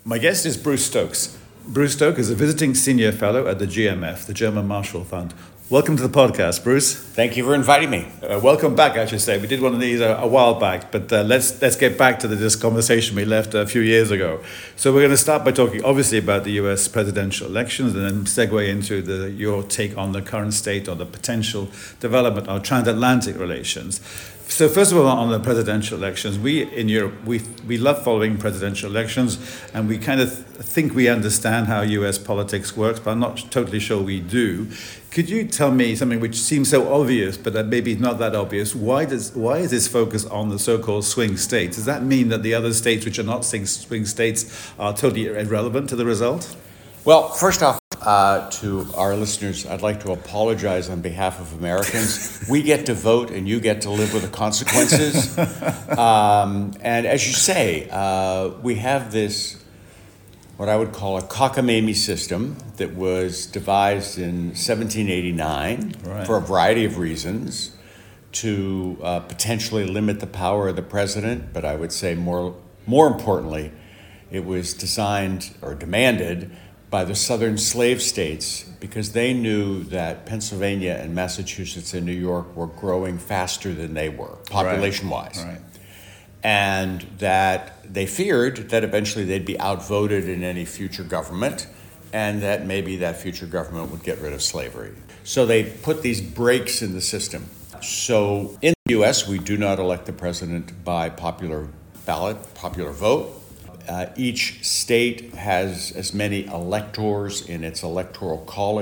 My guest is Bruce Stokes. Bruce Stokes is a visiting senior fellow at the GMF, the German Marshall Fund. Welcome to the podcast, Bruce. Thank you for inviting me. Welcome back, I should say. We did one of these a while back, but let's get back to this conversation we left a few years ago. So we're going to start by talking, obviously, about the U.S. presidential elections, and then segue into your take on the current state or the potential development of transatlantic relations. So first of all, on the presidential elections, we in Europe, we love following presidential elections, and we kind of think we understand how U.S. politics works, but I'm not totally sure we do. Could you tell me something which seems so obvious, but that maybe not that obvious? Why is this focus on the so-called swing states? Does that mean that the other states which are not swing states are totally irrelevant to the result? Well, first off, to our listeners, I'd like to apologize on behalf of Americans. We get to vote and you get to live with the consequences. And as you say, we have this, what I would call a cockamamie system that was devised in 1789 for a variety of reasons to potentially limit the power of the president. But I would say more importantly, it was designed or demanded by the southern slave states because they knew that Pennsylvania and Massachusetts and New York were growing faster than they were, population-wise. Right. And that they feared that eventually they'd be outvoted in any future government and that maybe that future government would get rid of slavery. So they put these breaks in the system. So in the U.S., we do not elect the president by popular ballot, popular vote. Each state has as many electors in its electoral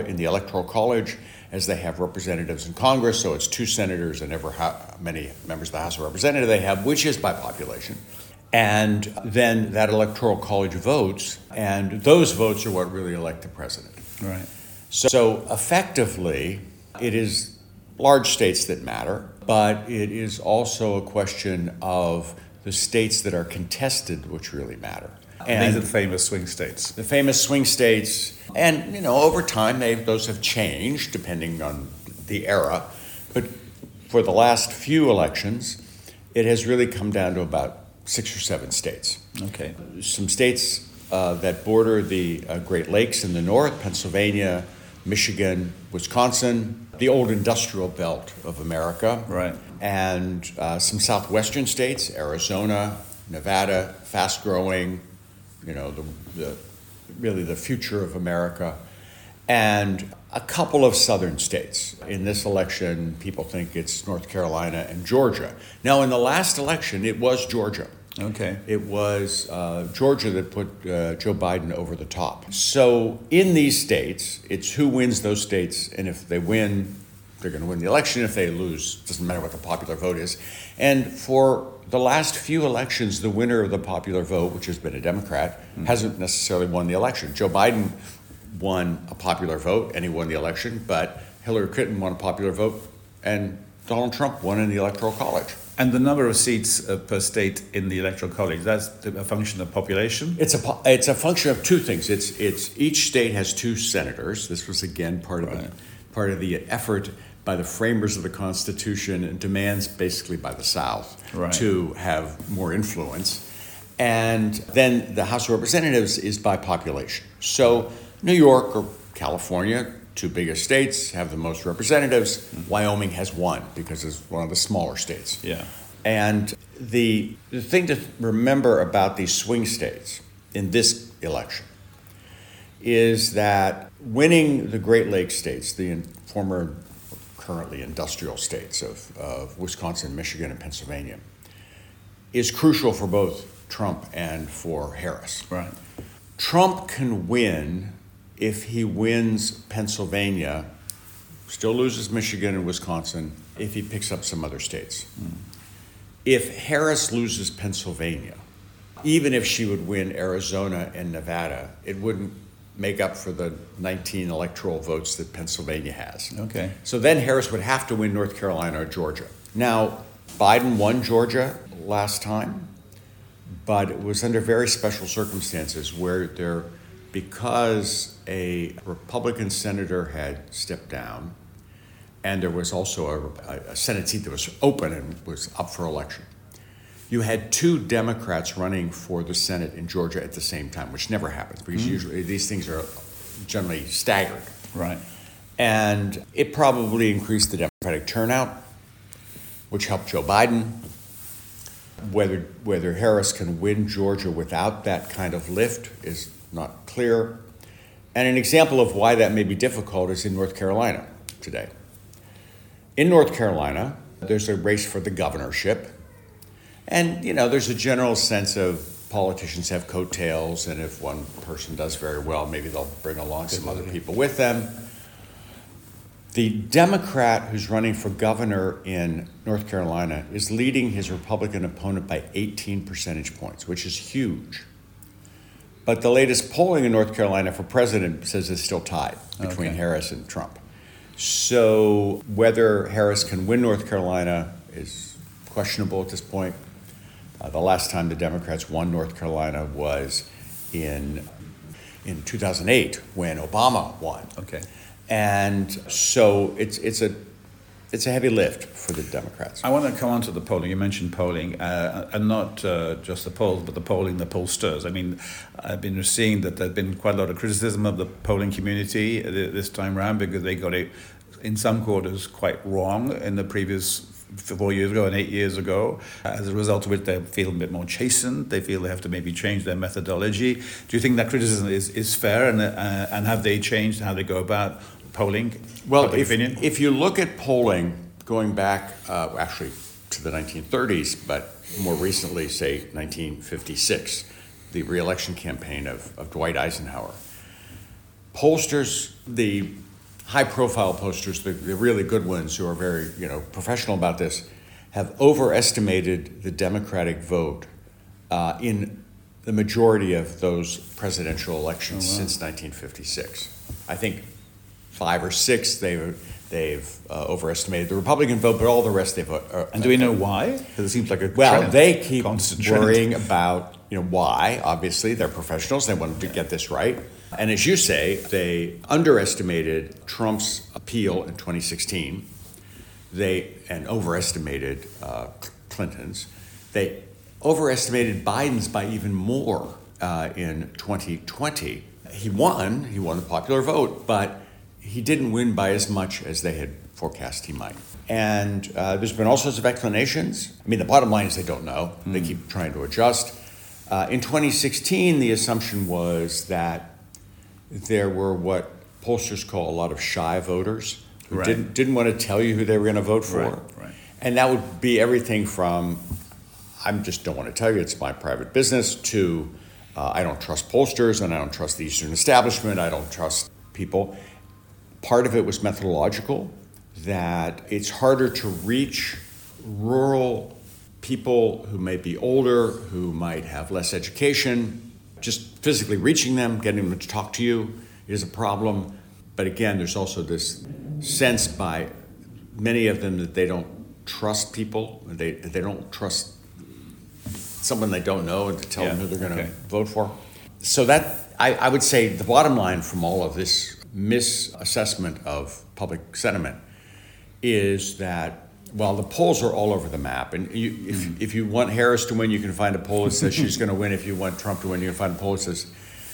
college as they have representatives in Congress. So it's 2 senators and how many members of the House of Representatives they have, which is by population. And then that electoral college votes, and those votes are what really elect the president. Right. So effectively, it is large states that matter, but it is also a question of the states that are contested, which really matter. And these are the famous swing states. The famous swing states. And, over time, those have changed depending on the era. But for the last few elections, it has really come down to about 6 or 7 states. Okay. Some states that border the Great Lakes in the north, Pennsylvania, Michigan, Wisconsin, the old industrial belt of America. Right. And some southwestern states, Arizona, Nevada, fast-growing, really the future of America, and a couple of southern states. In this election, people think it's North Carolina and Georgia. Now, in the last election, it was Georgia. Okay. It was Georgia that put Joe Biden over the top. So in these states, it's who wins those states, and if they win, they're going to win the election. If they lose, it doesn't matter what the popular vote is. And for the last few elections, the winner of the popular vote, which has been a Democrat, hasn't necessarily won the election. Joe Biden won a popular vote, and he won the election, but Hillary Clinton won a popular vote, and Donald Trump won in the Electoral College. And the number of seats per state in the Electoral College, that's a function of population? It's a function of 2 things. It's each state has 2 senators. This was, again, part of the effort by the framers of the Constitution and demands basically by the South to have more influence. And then the House of Representatives is by population. So New York or California, 2 biggest states, have the most representatives. Wyoming has 1 because it's one of the smaller states. Yeah. And the thing to remember about these swing states in this election is that winning the Great Lakes states, the former currently industrial states of Wisconsin, Michigan, and Pennsylvania, is crucial for both Trump and for Harris. Right. Trump can win if he wins Pennsylvania, still loses Michigan and Wisconsin, if he picks up some other states. If Harris loses Pennsylvania, even if she would win Arizona and Nevada, it wouldn't make up for the 19 electoral votes that Pennsylvania has. Okay. So then Harris would have to win North Carolina or Georgia. Now, Biden won Georgia last time, but it was under very special circumstances where because a Republican senator had stepped down, and there was also a Senate seat that was open and was up for election. you had two Democrats running for the Senate in Georgia at the same time, which never happens because usually these things are generally staggered. Right. And it probably increased the Democratic turnout, which helped Joe Biden. Whether Harris can win Georgia without that kind of lift is not clear. And an example of why that may be difficult is in North Carolina today. In North Carolina, there's a race for the governorship. And, there's a general sense of politicians have coattails, and if one person does very well, maybe they'll bring along some other people with them. The Democrat who's running for governor in North Carolina is leading his Republican opponent by 18 percentage points, which is huge. But the latest polling in North Carolina for president says it's still tied between Harris and Trump. So whether Harris can win North Carolina is questionable at this point. The last time the Democrats won North Carolina was in 2008 when Obama won. Okay. And so it's a heavy lift for the Democrats. I want to come on to the polling. You mentioned polling, and not just the polls, but the pollsters. I mean, I've been seeing that there's been quite a lot of criticism of the polling community this time around because they got it, in some quarters, quite wrong in the previous 4 years ago and 8 years ago, as a result of which they feel a bit more chastened. They feel they have to maybe change their methodology. Do you think that criticism is fair, and have they changed how they go about polling? Well, if you look at polling going back actually to the 1930s, but more recently, say 1956, the re-election campaign of Dwight Eisenhower, pollsters, the high-profile pollsters, the really good ones who are very professional about this, have overestimated the Democratic vote in the majority of those presidential elections since 1956. I think 5 or 6 they've overestimated the Republican vote, but all the rest they've. And do we know why? Because it seems like a trend, they keep worrying trend. About why. Obviously, they're professionals; they want to get this right. And as you say, they underestimated Trump's appeal in 2016. And overestimated Clinton's. They overestimated Biden's by even more in 2020. He won the popular vote, but he didn't win by as much as they had forecast he might. And there's been all sorts of explanations. I mean, the bottom line is they don't know. They keep trying to adjust. In 2016, the assumption was that there were what pollsters call a lot of shy voters who didn't want to tell you who they were going to vote for. Right. And that would be everything from, I just don't want to tell you, it's my private business, to I don't trust pollsters and I don't trust the Eastern establishment, I don't trust people. Part of it was methodological, that it's harder to reach rural people who may be older, who might have less education. Just physically reaching them, getting them to talk to you is a problem. But again, there's also this sense by many of them that they don't trust people. They don't trust someone they don't know and to tell them who they're going to vote for. So that, I would say the bottom line from all of this misassessment of public sentiment is that while the polls are all over the map, and if you want Harris to win, you can find a poll that says she's going to win. If you want Trump to win, you can find a poll that says,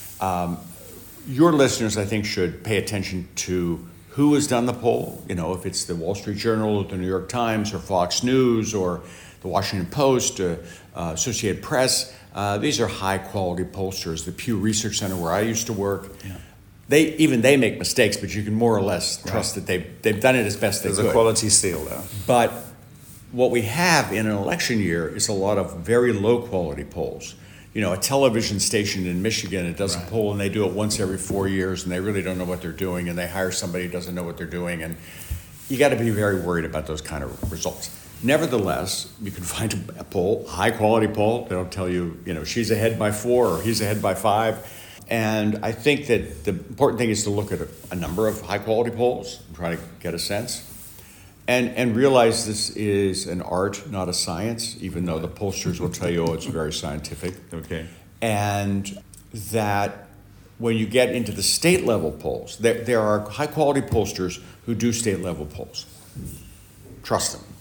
your listeners, I think, should pay attention to who has done the poll. If it's the Wall Street Journal, or the New York Times, or Fox News, or the Washington Post, Associated Press. These are high-quality pollsters. The Pew Research Center, where I used to work, they make mistakes, but you can more or less trust that they've done it as best they could. There's a quality seal there. But what we have in an election year is a lot of very low-quality polls. A television station in Michigan, it does a poll, and they do it once every 4 years, and they really don't know what they're doing, and they hire somebody who doesn't know what they're doing, and you got to be very worried about those kind of results. Nevertheless, you can find a poll, high-quality poll. They don't tell you, she's ahead by 4 or he's ahead by 5. And I think that the important thing is to look at a number of high-quality polls and try to get a sense. And realize this is an art, not a science, even though the pollsters will tell you, it's very scientific. Okay. And that when you get into the state-level polls, there are high-quality pollsters who do state-level polls. Trust them.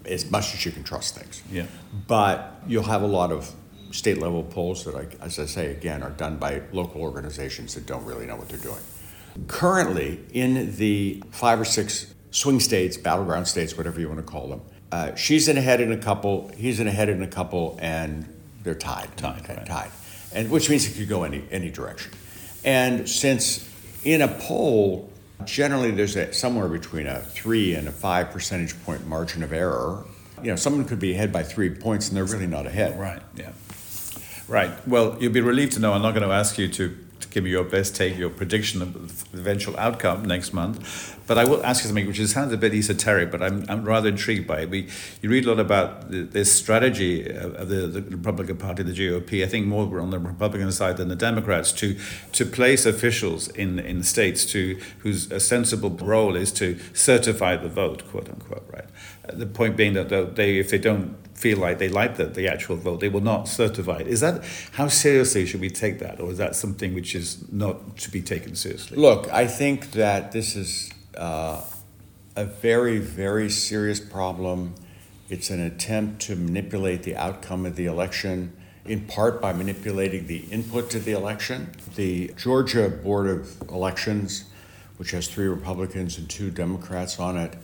as much as you can trust things. Yeah. But you'll have a lot of state level polls that, as I say again, are done by local organizations that don't really know what they're doing. Currently, in the 5 or 6 swing states, battleground states, whatever you want to call them, she's in ahead in a couple, he's in ahead in a couple, and they're tied. Tied. And which means it could go any direction. And since in a poll, generally there's somewhere between a 3 and a 5 percentage point margin of error. Someone could be ahead by 3 points and they're really not ahead. Right, yeah. Right. Well, you'll be relieved to know I'm not going to ask you to give me your best take, your prediction of the eventual outcome next month. But I will ask you something which sounds a bit esoteric, but I'm rather intrigued by it. You read a lot about this strategy of the Republican Party, the GOP, I think more on the Republican side than the Democrats, to place officials in states whose sensible role is to certify the vote, quote unquote, right? The point being that if they don't feel like they like the actual vote, they will not certify it. How seriously should we take that? Or is that something which is not to be taken seriously? Look, I think that this is a very, very serious problem. It's an attempt to manipulate the outcome of the election, in part by manipulating the input to the election. The Georgia Board of Elections, which has 3 Republicans and 2 Democrats on it,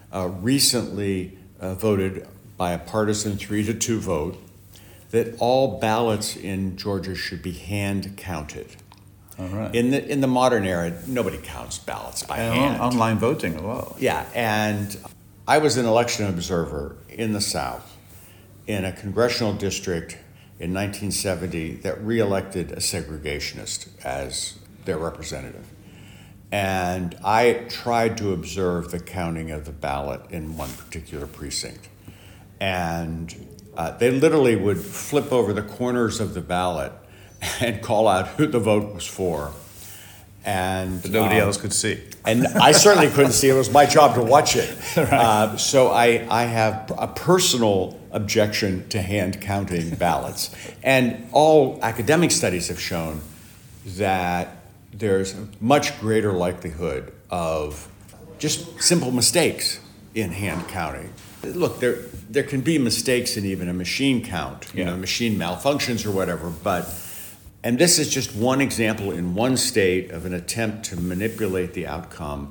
recently voted by a partisan 3-2 vote that all ballots in Georgia should be hand counted. All right. In the modern era, nobody counts ballots by hand. Online voting as well. Yeah, and I was an election observer in the South in a congressional district in 1970 that reelected a segregationist as their representative. And I tried to observe the counting of the ballot in one particular precinct. And they literally would flip over the corners of the ballot and call out who the vote was for. And but nobody else could see. And I certainly couldn't see. It was my job to watch it. Right. So I have a personal objection to hand counting ballots. And all academic studies have shown that there's a much greater likelihood of just simple mistakes in hand counting. Look, there can be mistakes in even a machine count, machine malfunctions or whatever, and this is just one example in one state of an attempt to manipulate the outcome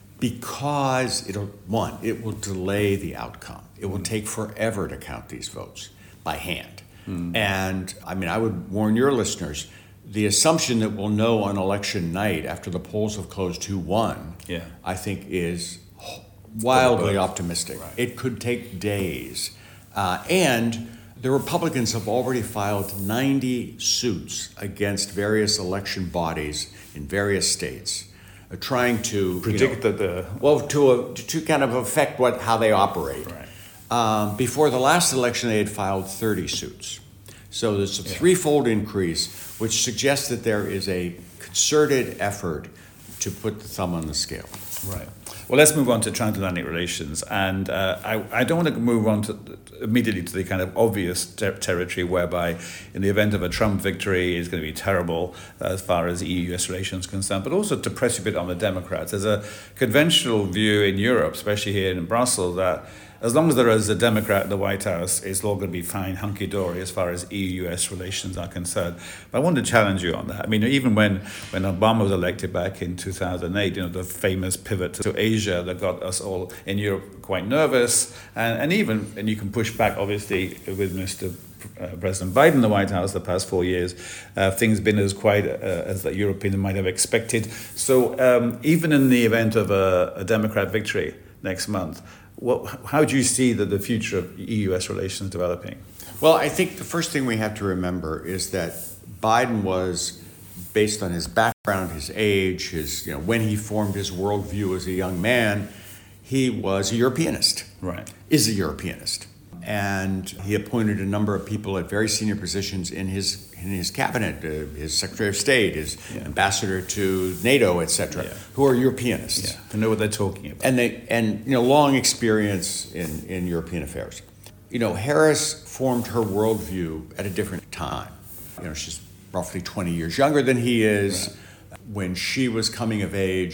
because it will delay the outcome. It will take forever to count these votes by hand. And I would warn your listeners, the assumption that we'll know on election night after the polls have closed 2-1, I think is wildly optimistic. Right. It could take days. And the Republicans have already filed 90 suits against various election bodies in various states, trying to predict to kind of affect how they operate. Right. Before the last election, they had filed 30 suits. So there's a threefold increase, which suggests that there is a concerted effort to put the thumb on the scale. Right. Well, let's move on to transatlantic relations. And I don't want to move on immediately to the kind of obvious territory whereby in the event of a Trump victory is going to be terrible as far as EU-US relations are concerned, but also to press a bit on the Democrats. There's a conventional view in Europe, especially here in Brussels, that as long as there is a Democrat in the White House, it's all going to be fine, hunky-dory as far as EU-US relations are concerned. But I want to challenge you on that. I mean, even when Obama was elected back in 2008, the famous pivot to Asia that got us all in Europe quite nervous, and you can push back, obviously, with Mr. President Biden in the White House the past 4 years, things been as quiet as the Europeans might have expected. So even in the event of a Democrat victory next month, how do you see the future of EU-US relations developing? Well, I think the first thing we have to remember is that Biden was, based on his background, his age, when he formed his worldview as a young man, he was a Europeanist. Right. Is a Europeanist. And he appointed a number of people at very senior positions in his cabinet, his Secretary of State, his ambassador to NATO, etc., who are Europeanists. Yeah, who know what they're talking about. And long experience in European affairs. Harris formed her worldview at a different time. She's roughly 20 years younger than he is. Right. When she was coming of age,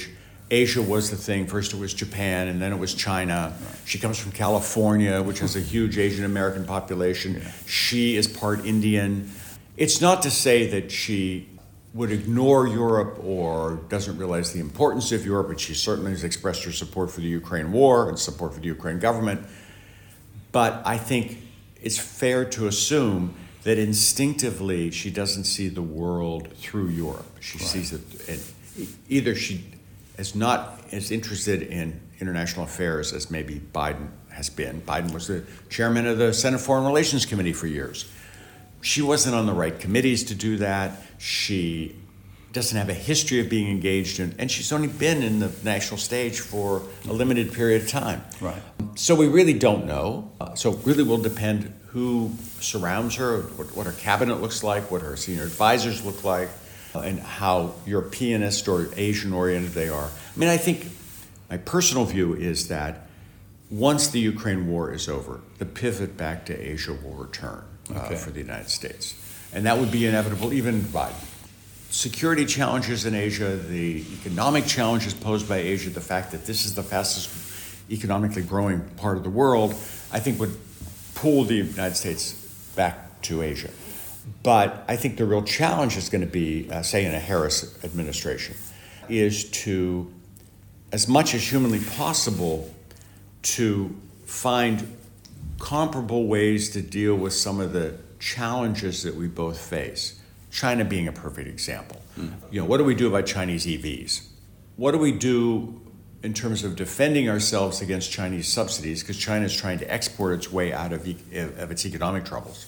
Asia was the thing. First it was Japan, and then it was China. Right. She comes from California, which has a huge Asian American population. Yeah. She is part Indian. It's not to say that she would ignore Europe or doesn't realize the importance of Europe, but she certainly has expressed her support for the Ukraine war and support for the Ukraine government. But I think it's fair to assume that instinctively she doesn't see the world through Europe. She sees it, either she is not as interested in international affairs as maybe Biden has been. Biden was the chairman of the Senate Foreign Relations Committee for years. She wasn't on the right committees to do that. She doesn't have a history of being engaged in, and she's only been in the national stage for a limited period of time. Right. So we really don't know. So it really will depend who surrounds her, what her cabinet looks like, what her senior advisors look like, and how Europeanist or Asian-oriented they are. I mean, I think my personal view is that once the Ukraine war is over, the pivot back to Asia will return for the United States. And that would be inevitable even by security challenges in Asia, the economic challenges posed by Asia, the fact that this is the fastest economically growing part of the world, I think would pull the United States back to Asia. But I think the real challenge is going to be, say, in a Harris administration, is to, as much as humanly possible, to find comparable ways to deal with some of the challenges that we both face. China being a perfect example. You know, what do we do about Chinese EVs? What do we do in terms of defending ourselves against Chinese subsidies, because China is trying to export its way out of its economic troubles?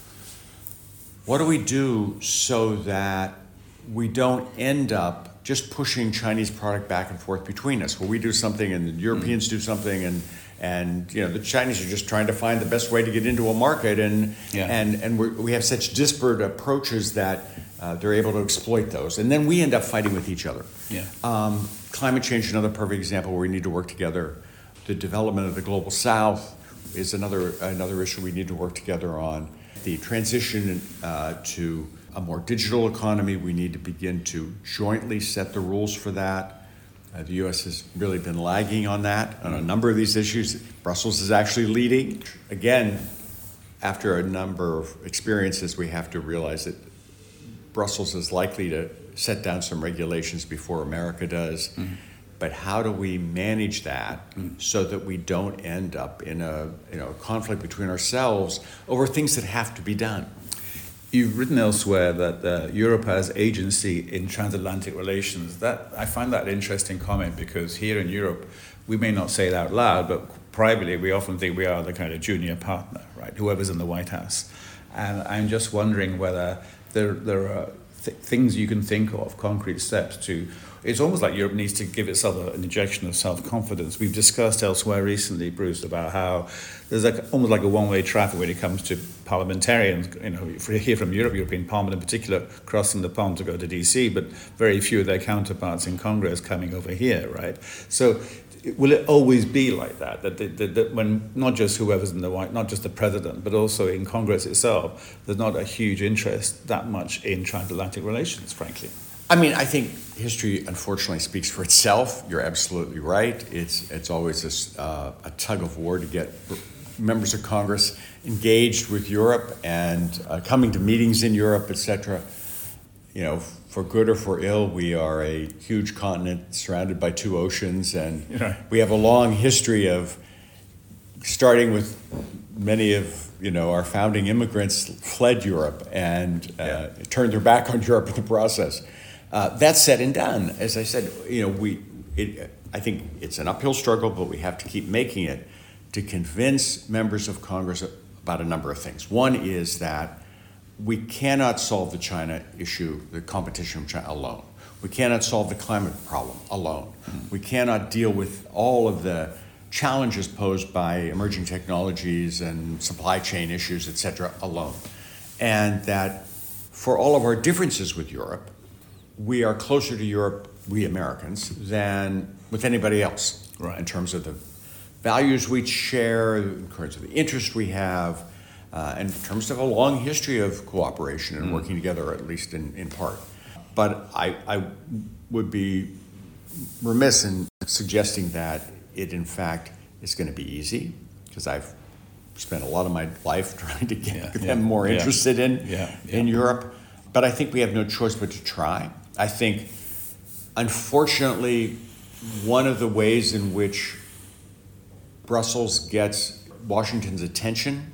What do we do so that we don't end up just pushing Chinese product back and forth between us, where we do something and the Europeans do something, and you know, the Chinese are just trying to find the best way to get into a market, and we have such disparate approaches that they're able to exploit those, and then we end up fighting with each other. Climate change is another perfect example where we need to work together. The development of the global south is another issue we need to work together on. The transition to a more digital economy, we need to begin to jointly set the rules for that. The U.S. has really been lagging on that, on a number of these issues. Brussels is actually leading. Again, after a number of experiences, we have to realize that Brussels is likely to set down some regulations before America does. Mm-hmm. But how do we manage that so that we don't end up in a conflict between ourselves over things that have to be done? You've written elsewhere that Europe has agency in transatlantic relations. That I find that an interesting comment, because here in Europe, we may not say it out loud, but privately we often think we are the kind of junior partner, right? Whoever's in the White House. And I'm just wondering whether there are things you can think of, concrete steps to. It's almost like Europe needs to give itself an injection of self-confidence. We've discussed elsewhere recently, Bruce, about how there's almost like a one-way traffic when it comes to parliamentarians, here from Europe, European Parliament in particular, crossing the pond to go to DC, but very few of their counterparts in Congress coming over here, right? So will it always be like that? That when not just whoever's in the White, not just the president, but also in Congress itself, there's not a huge interest that much in transatlantic relations, frankly. I mean, I think history, unfortunately, speaks for itself. You're absolutely right. It's always a tug of war to get members of Congress engaged with Europe and coming to meetings in Europe, etc. You know, for good or for ill, we are a huge continent surrounded by two oceans, and we have a long history of starting with many of our founding immigrants fled Europe and turned their back on Europe in the process. That's said and done. As I said, I think it's an uphill struggle, but we have to keep making it to convince members of Congress about a number of things. One is that we cannot solve the China issue, the competition from China, alone. We cannot solve the climate problem alone. We cannot deal with all of the challenges posed by emerging technologies and supply chain issues, et cetera, alone. And that for all of our differences with Europe, we are closer to Europe, we Americans, than with anybody else, right, in terms of the values we share, in terms of the interest we have, and in terms of a long history of cooperation and working together, at least in part. But I would be remiss in suggesting that it, in fact, is going to be easy, because I've spent a lot of my life trying to get them more interested in Europe. But I think we have no choice but to try. I think, unfortunately, one of the ways in which Brussels gets Washington's attention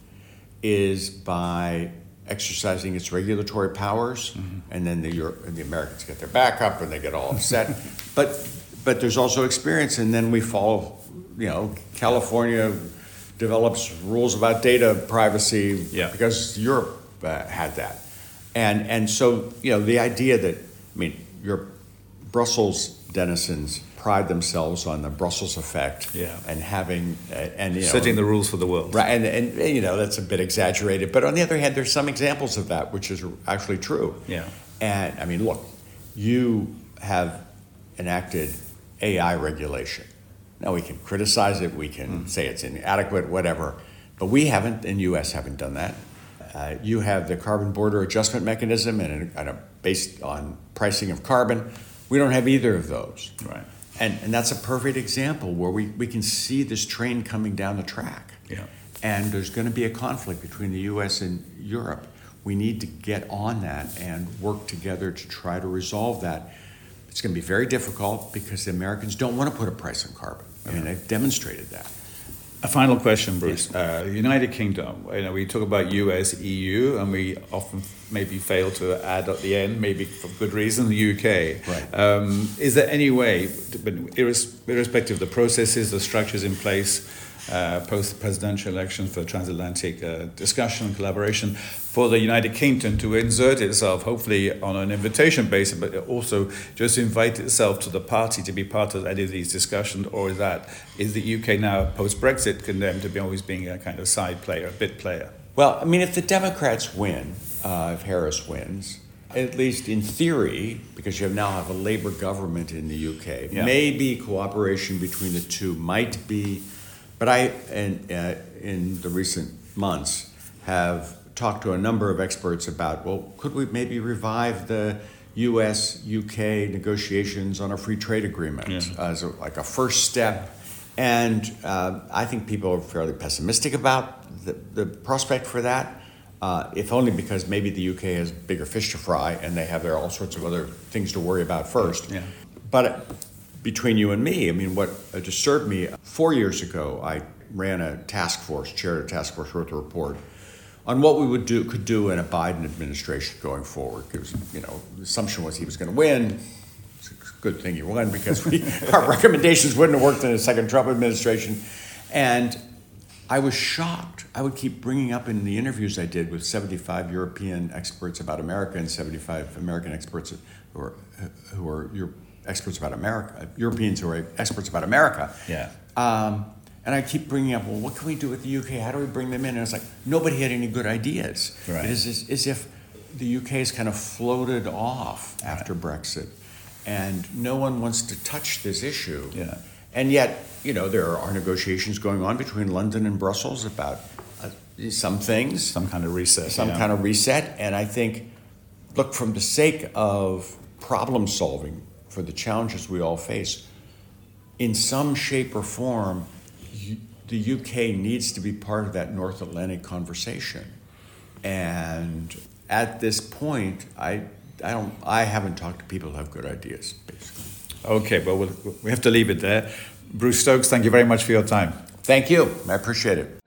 is by exercising its regulatory powers, and then the Americans get their back up and they get all upset. But there's also experience, and then we follow. California develops rules about data privacy because Europe had that, and so the idea that your Brussels denizens pride themselves on the Brussels effect and having setting the rules for the world, right? And that's a bit exaggerated, but on the other hand, there's some examples of that which is actually true. Yeah. And look, you have enacted AI regulation. Now we can criticize it, we can say it's inadequate, whatever, but we haven't, and U.S. haven't done that. You have the carbon border adjustment mechanism and based on pricing of carbon. We don't have either of those. Right. And that's a perfect example where we can see this train coming down the track. Yeah. And there's going to be a conflict between the U.S. and Europe. We need to get on that and work together to try to resolve that. It's going to be very difficult because the Americans don't want to put a price on carbon. They've demonstrated that. A final question, Bruce. United Kingdom, we talk about US, EU, and we often maybe fail to add at the end, maybe for good reason, the UK. Right. Is there any way, irrespective of the processes, the structures in place, post the presidential election for transatlantic discussion and collaboration, for the United Kingdom to insert itself, hopefully on an invitation basis, but also just invite itself to the party to be part of any of these discussions, or is the UK now, post-Brexit, condemned to be always being a kind of side player, a bit player? Well, if the Democrats win, if Harris wins, at least in theory, because you now have a Labour government in the UK, maybe cooperation between the two might be. But I, in the recent months, have talked to a number of experts about, could we maybe revive the U.S.-UK negotiations on a free trade agreement as like a first step? And I think people are fairly pessimistic about the prospect for that, if only because maybe the UK has bigger fish to fry and they have all sorts of other things to worry about first. Yeah. But between you and me, what disturbed me, 4 years ago, I ran a task force, chaired a task force, wrote a report on what we could do in a Biden administration going forward. Because, the assumption was he was going to win. It's a good thing he won because our recommendations wouldn't have worked in a second Trump administration. And I was shocked. I would keep bringing up in the interviews I did with 75 European experts about America and 75 American experts who are experts about America, Europeans who are experts about America. Yeah. And I keep bringing up, what can we do with the UK? How do we bring them in? And it's like, nobody had any good ideas. Right. It is as if the UK has kind of floated off after Brexit, and no one wants to touch this issue. Yeah. And yet, there are negotiations going on between London and Brussels about some things. Some kind of reset. Kind of reset. And I think, look, from the sake of problem solving for the challenges we all face, in some shape or form, the UK needs to be part of that North Atlantic conversation. And at this point, I haven't talked to people who have good ideas, basically. Okay, well, we have to leave it there. Bruce Stokes, thank you very much for your time. Thank you. I appreciate it.